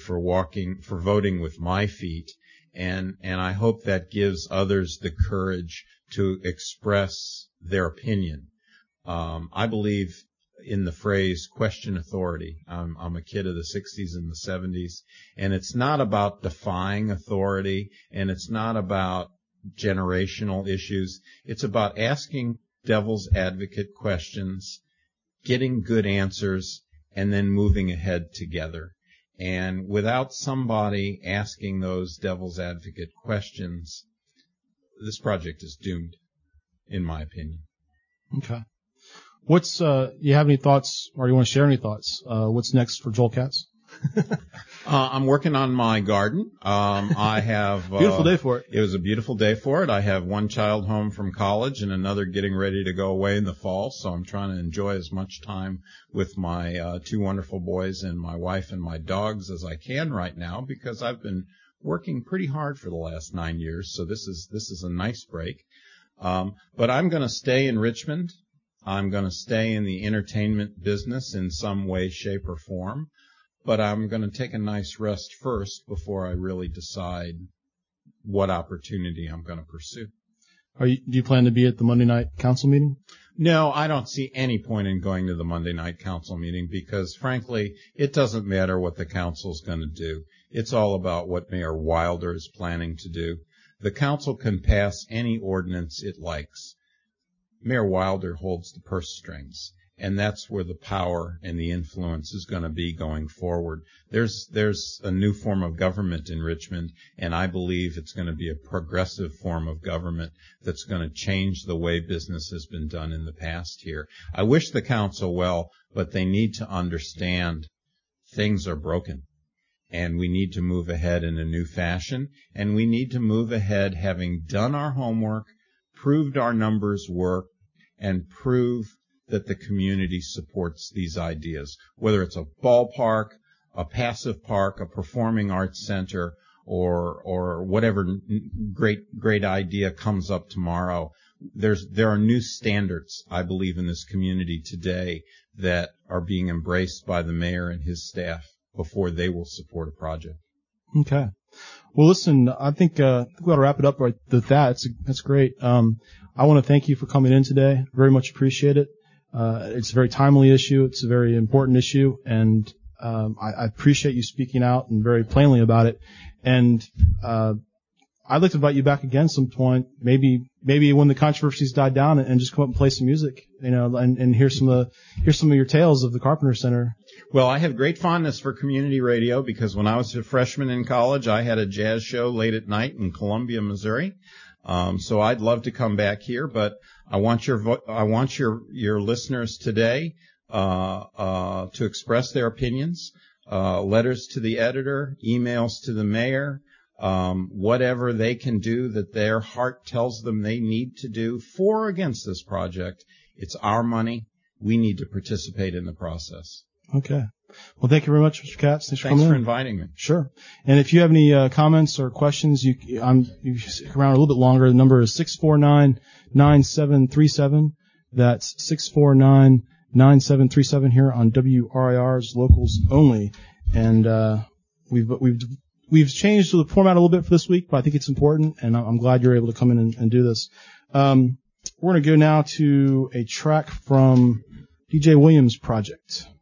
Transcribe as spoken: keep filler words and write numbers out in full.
for walking, for voting with my feet. And, and I hope that gives others the courage to express their opinion. Um, I believe in the phrase question authority. I'm, I'm a kid of the sixties and the seventies, and it's not about defying authority, and it's not about generational issues. It's about asking devil's advocate questions, getting good answers, and then moving ahead together. And without somebody asking those devil's advocate questions, this project is doomed, in my opinion. Okay. What's, uh, you have any thoughts, or you want to share any thoughts? Uh, what's next for Joel Katz? uh, I'm working on my garden. Um, I have, uh, beautiful day for it. It was a beautiful day for it. I have one child home from college and another getting ready to go away in the fall. So I'm trying to enjoy as much time with my, uh, two wonderful boys and my wife and my dogs as I can right now, because I've been working pretty hard for the last nine years. So this is, this is a nice break. Um, but I'm going to stay in Richmond. I'm going to stay in the entertainment business in some way, shape, or form, but I'm going to take a nice rest first before I really decide what opportunity I'm going to pursue. Are you, do you plan to be at the Monday night council meeting? No, I don't see any point in going to the Monday night council meeting because, frankly, it doesn't matter what the council's going to do. It's all about what Mayor Wilder is planning to do. The council can pass any ordinance it likes. Mayor Wilder holds the purse strings, and that's where the power and the influence is going to be going forward. There's there's a new form of government in Richmond, and I believe it's going to be a progressive form of government that's going to change the way business has been done in the past here. I wish the council well, but they need to understand things are broken, and we need to move ahead in a new fashion, and we need to move ahead having done our homework, proved our numbers work, and prove that the community supports these ideas, whether it's a ballpark, a passive park, a performing arts center, or or whatever great great idea comes up tomorrow. There's there are new standards, I believe, in this community today that are being embraced by the mayor and his staff before they will support a project. Okay. Well, listen, I think, uh, I think we ought to wrap it up right with that. It's, that's great. Um, I want to thank you for coming in today. Very much appreciate it. Uh, it's a very timely issue. It's a very important issue, and um, I, I appreciate you speaking out and very plainly about it. And uh, I'd like to invite you back again some point, maybe maybe when the controversies die down, and, and just come up and play some music, you know, and, and hear some of hear some of your tales of the Carpenter Center. Well, I have great fondness for community radio because when I was a freshman in college, I had a jazz show late at night in Columbia, Missouri. Um, so I'd love to come back here, but I want your vo- I want your your listeners today uh, uh, to express their opinions, uh, letters to the editor, emails to the mayor, um, whatever they can do that their heart tells them they need to do for or against this project. It's our money. We need to participate in the process. Okay. Well, thank you very much, Mister Katz. Thanks for, Thanks coming for in. inviting me. Sure. And if you have any uh, comments or questions, you I'm you stick around a little bit longer. The number is six four nine, nine seven three seven. That's six four nine, nine seven three seven here on W R I R's Locals Only. And uh we've we've we've changed the format a little bit for this week, but I think it's important, and I'm glad you're able to come in and, and do this. Um, we're going to go now to a track from D J Williams Project.